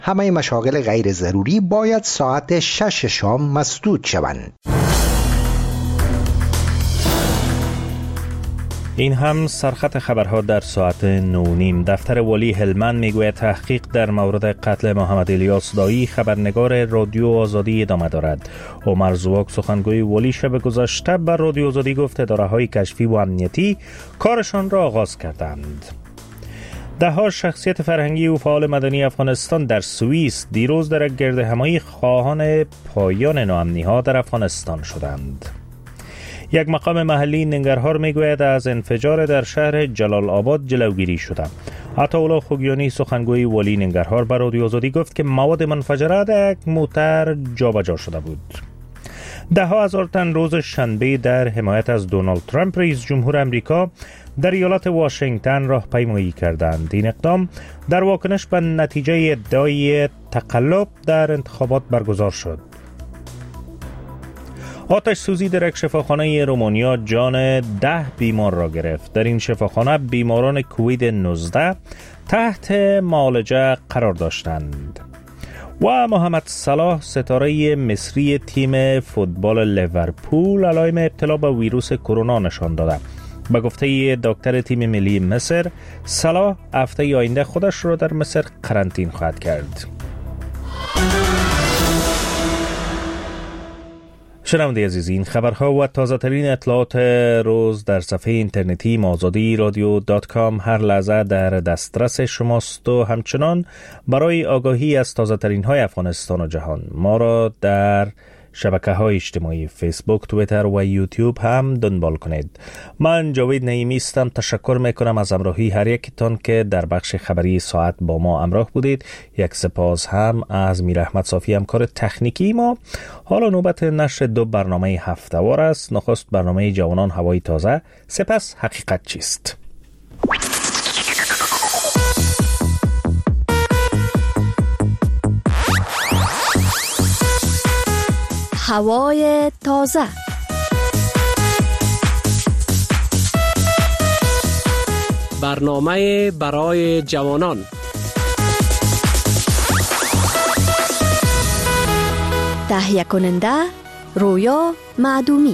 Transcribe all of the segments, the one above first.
همه مشاغل غیر ضروری باید ساعت 6 شام مسدود شوند. این هم سرخط خبرها در ساعت 9:30. دفتر والی هلمند میگوید تحقیق در مورد قتل محمد الیاس دایی خبرنگار رادیو آزادی ادامه دارد. عمر زواک سخنگوی والی شب گذشته بر رادیو آزادی گفت اداره‌های کشفی و امنیتی کارشان را آغاز کردند. ده‌ها شخصیت فرهنگی و فعال مدنی افغانستان در سوئیس دیروز در گردهمایی خواهان پایان ناامنی‌ها در افغانستان شدند. یک مقام محلی ننگرهار میگوید از انفجار در شهر جلال آباد جلوگیری شده. عطاالله خوگیانی سخنگوی والی ننگرهار بر رادیو آزادی گفت که مواد منفجره در یک موتر جابجا شده بود. ده‌ها هزار تن روز شنبه در حمایت از دونالد ترامپ رئیس جمهور امریکا در ایالت واشنگتن راهپیمایی کردند. این اقدام در واکنش به نتیجه ادعای تقلب در انتخابات برگزار شد. آتش سوزی در یک شفاخانه رومانیا جان 10 بیمار را گرفت. در این شفاخانه بیماران کووید 19 تحت معالجه قرار داشتند. و محمد صلاح ستاره مصری تیم فوتبال لیورپول علائم ابتلا به ویروس کرونا نشان داده. به گفته دکتر تیم ملی مصر، صلاح هفته آینده خودش را در مصر قرنطین خواهد کرد. شنونده عزیز، این خبرها و تازه ترین اطلاعات روز در صفحه اینترنتی azadiradio.com هر لحظه در دسترس شماست و همچنان برای آگاهی از تازه ترین های افغانستان و جهان ما را در شبکه های اجتماعی فیسبوک، تویتر و یوتیوب هم دنبال کنید. من جاوید نعیمی هستم. تشکر میکنم از همراهی هر یکتان که در بخش خبری ساعت با ما همراه بودید. یک سپاس هم از میر احمد صافی همکار تکنیکی ما. حالا نوبت نشر 2 برنامه هفته‌وار است. نخست برنامه جوانان هوای تازه، سپس حقیقت چیست. هوای تازه. برنامه برای جوانان. تهیه کننده رویا معدومی.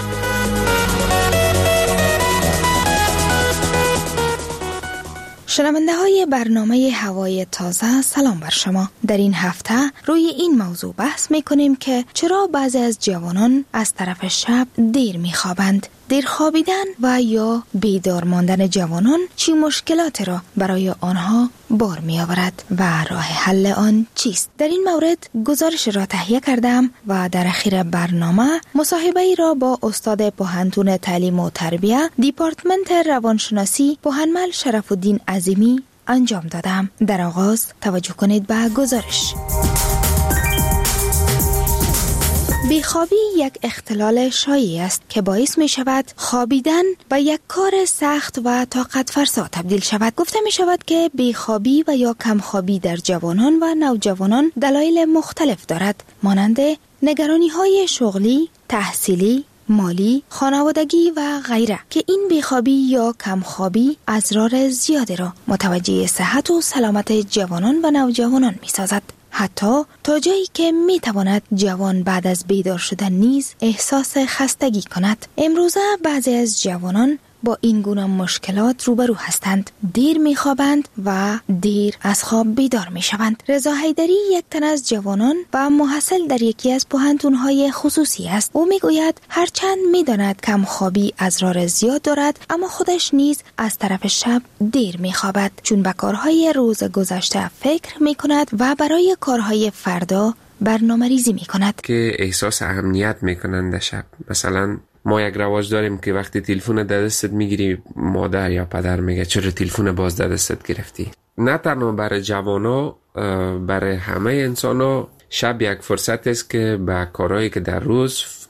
شنونده های برنامه هوای تازه، سلام بر شما. در این هفته روی این موضوع بحث می کنیم که چرا بعضی از جوانان از طرف شب دیر می خوابند. دیر خوابیدن و یا بیدار ماندن جوانان چی مشکلات را برای آنها بار می آورد و راه حل آن چیست؟ در این مورد گزارش را تهیه کردم و در اخیر برنامه مصاحبه ای را با استاد پوهنتون تعلیم و تربیه دیپارتمنت روانشناسی پوهنمل شرف الدین عظیمی انجام دادم. در آغاز توجه کنید به گزارش. بیخوابی یک اختلال شایع است که باعث می شود خوابیدن به یک کار سخت و طاقت فرسا تبدیل شود. گفته می شود که بیخوابی و یا کمخوابی در جوانان و نوجوانان دلایل مختلف دارد، مانند نگرانی های شغلی، تحصیلی، مالی، خانوادگی و غیره، که این بیخوابی یا کمخوابی اضرار زیادی را متوجه صحت و سلامت جوانان و نوجوانان می سازد. حتی تا جایی که می تواند جوان بعد از بیدار شدن نیز احساس خستگی کند. امروزه بعضی از جوانان با این گونه مشکلات روبرو هستند. دیر می خوابند و دیر از خواب بیدار می شوند. رضا حیدری یک تن از جوانان و محصل در یکی از پوهنتون‌های خصوصی است. او می گوید هرچند می داند کم خوابی اضرار زیاد دارد، اما خودش نیز از طرف شب دیر می خوابد، چون به کارهای روز گذشته فکر می کند و برای کارهای فردا برنامه ریزی می کند. که احساس اهمیت می کنند در شب. مثلا ما یک رواج داریم که وقتی تلفن در دستت میگیری مادر یا پدر میگه چرا تلفن باز در دستت گرفتی. نه تنها برای جوانا، برای همه انسانا شب یک فرصت است که به کارهایی که در روز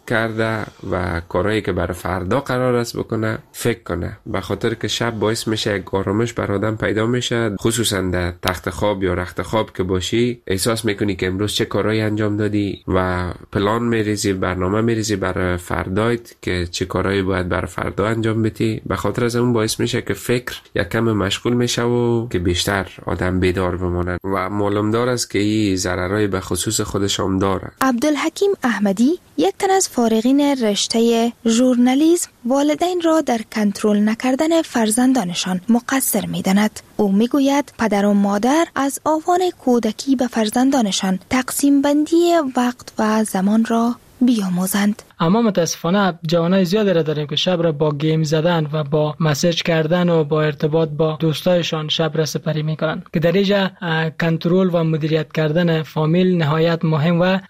کرده و کارهایی که برای فردا قرار است بکنه فکر کنه، به خاطر که شب باعث میشه یک آرامش بر آدم پیدا میشه. خصوصا در تخت خواب یا رخت خواب که باشی احساس میکنی که امروز چه کارهایی انجام دادی و پلان میریزی، برنامه میریزی برای فردایت که چه کارهایی باید برای فردا انجام بدی. به خاطر از اون باعث میشه که فکر یک کم مشغول میشه و که بیشتر آدم بیدار بمونه و معلوم دار است که این ضررهای به خصوص خودش هم داره. عبدالحکیم احمدی، یک تن از فارغین رشته ژورنالیسم، والدین را در کنترل نکردن فرزندانشان مقصر می‌داند. او میگوید پدر و مادر از آوان کودکی به فرزندانشان تقسیم بندی وقت و زمان را بیاموزند. اما متاسفانه جوانای زیادی را داریم که شب را با گیم زدن و با مسیج کردن و با ارتباط با دوستایشان شب را سپری میکنن که در اینجا کنترل و مدیریت کردن فامیل نهایت مهم و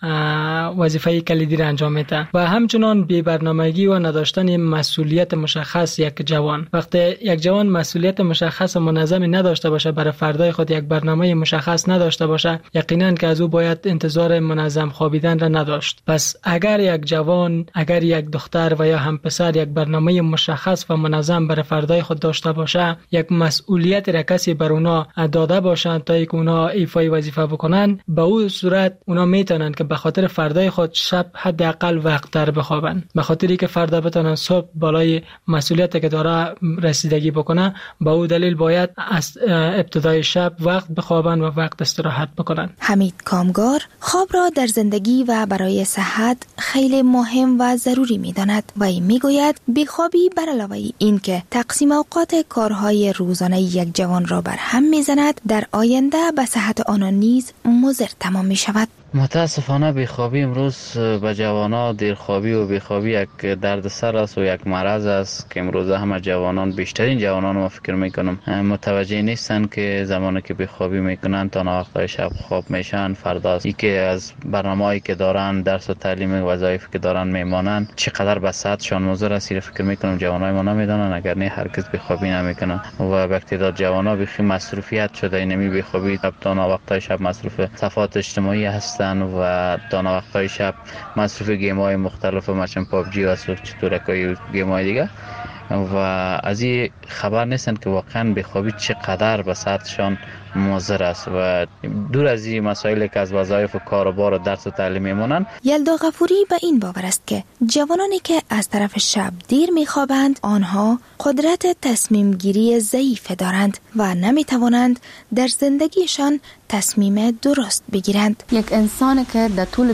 وظیفه کلیدی را انجام میده و همچنان بی برنامگی و نداشتن مسئولیت مشخص یک جوان. وقتی یک جوان مسئولیت مشخص و منظمی نداشته باشه، برای فردای خود یک برنامه مشخص نداشته باشه، یقینا که از او باید انتظار منظم خوابیدن را نداشت. پس اگر یک جوان، اگر یک دختر و یا هم پسر یک برنامه مشخص و منظم برای فردای خود داشته باشه، یک مسئولیت را کسی بر اونا داده باشند تا اینکه اونا ایفای وظیفه بکنن، به اون صورت اونا میتونن که به خاطر فردای خود شب حداقل وقت تر بخوابن، به خاطری که فردا بتونن صبح بالای مسئولیتی که داره رسیدگی بکنه. به اون دلیل باید از ابتدای شب وقت بخوابن و وقت استراحت بکنن. حمید کامگار خواب را در زندگی و برای صحت خیلی مهم و ضروری می‌داند و این میگوید بیخوابی بر علاوه این که تقسیم اوقات کارهای روزانه یک جوان را بر هم میزند، در آینده به صحت آنان نیز مضر تمام می‌شود. متاسفانه بیخوابی امروز به جوانان، دیرخوابی و بیخوابی یک دردسر است و یک مرض است که امروز همه جوانان، بیشترین جوانان ما فکر میکنم متوجه نیستن که زمانی که بیخوابی میکنن تا وقتهای شب خواب میشن، فردا ای که از برنامه‌ای که دارن، درس و تعلیم، وظایفی که دارن میمانن، چقدر به صحتشان مضر است. فکر میکنم جوانای ما نمیدونن، اگر نه هرگز بیخوابی نمیکنن و به تعداد جوانا بیخی مصروفیت شده. اینمی بیخوابی تا وقتهای شب مصروف صفحات اجتماعی هست و تا وقتهای شب مصروف گیم‌های مختلف مثل پابجی و چطورکای گیم‌های دیگه و از این خبر نیستن که واقعا بیخوابی چقدر به صحتشان مضر است و دور از این مسائلی که از وظایف و کار و بار و درس و تعلیم میمونن. یلدا غفوری به این باور است که جوانانی که از طرف شب دیر میخوابند آنها قدرت تصمیم گیری ضعیف دارند و نمیتوانند در زندگیشان تصمیم درست بگیرند. یک انسانی که در طول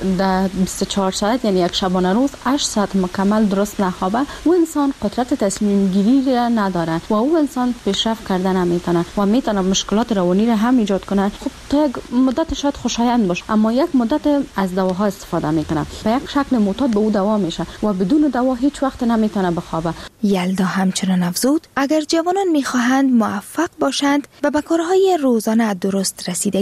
24 ساعت یعنی یک شبانه روز 8 ساعت مکمل درست نخوابه، او انسان قدرت تصمیم گیری را نداره و او انسان پیشرفت کردن نمیتونه و میتونه مشکلات روانی را هم ایجاد کنه. خب تا یک مدت شاید خوشایند باشه، اما یک مدت از دواها استفاده میکنه و یک شکل معتاد به او دوا میشه و بدون دوا هیچ وقت نمیتونه بخوابه. یلدا همچنان افزود اگر جوانان میخواهند موفق باشند و به کارهای روزانه درست رسیدگی